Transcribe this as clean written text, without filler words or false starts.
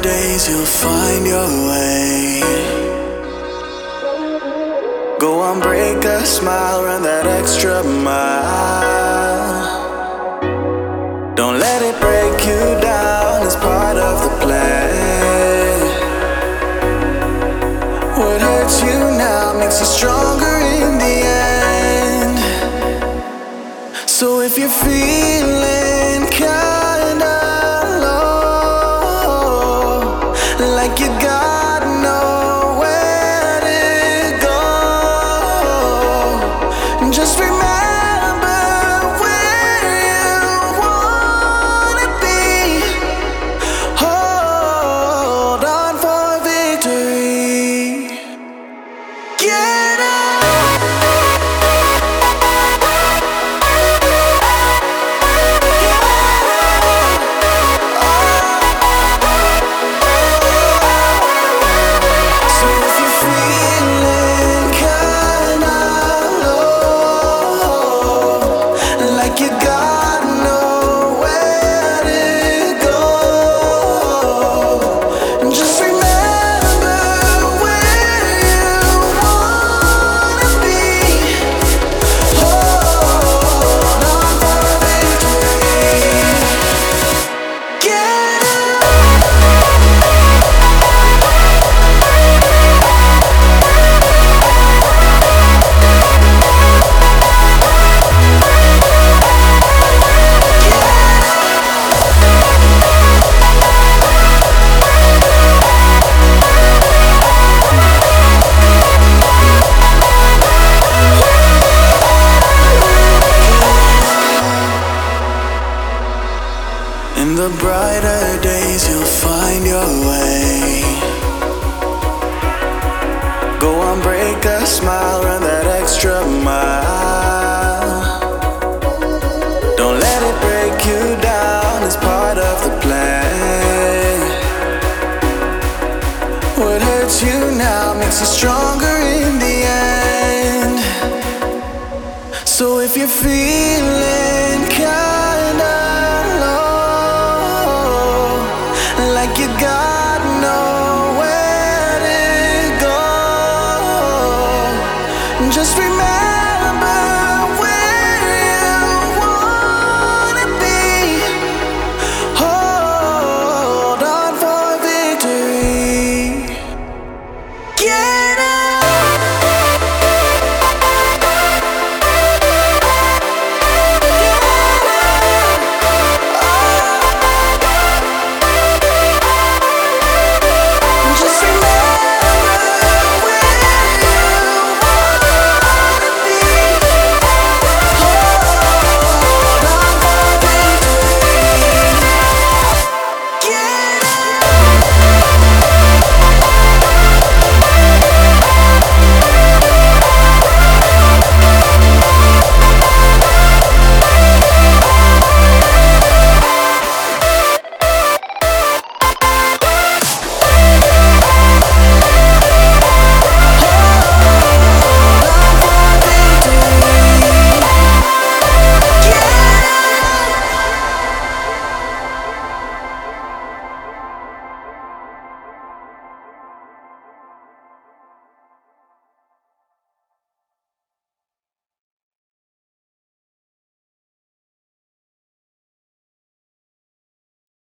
days you'll find your way. Go on, break a smile, run that extra mile. Don't let it break you down, it's part of the plan. What hurts you now makes you stronger in the end. So if you're feeling kinda low, like you got nowhere to go, just remember where you wanna be. Hold on for victory. Get up. You got nowhere to go. Just remember where you wanna be. Hold on for victory. Get in the brighter days you'll find your way. Go on, break a smile, run that extra mile. Don't let it break you down, it's part of the plan. What hurts you now makes you stronger in the end. So if you're feeling kinda like you got nowhere to go, just remember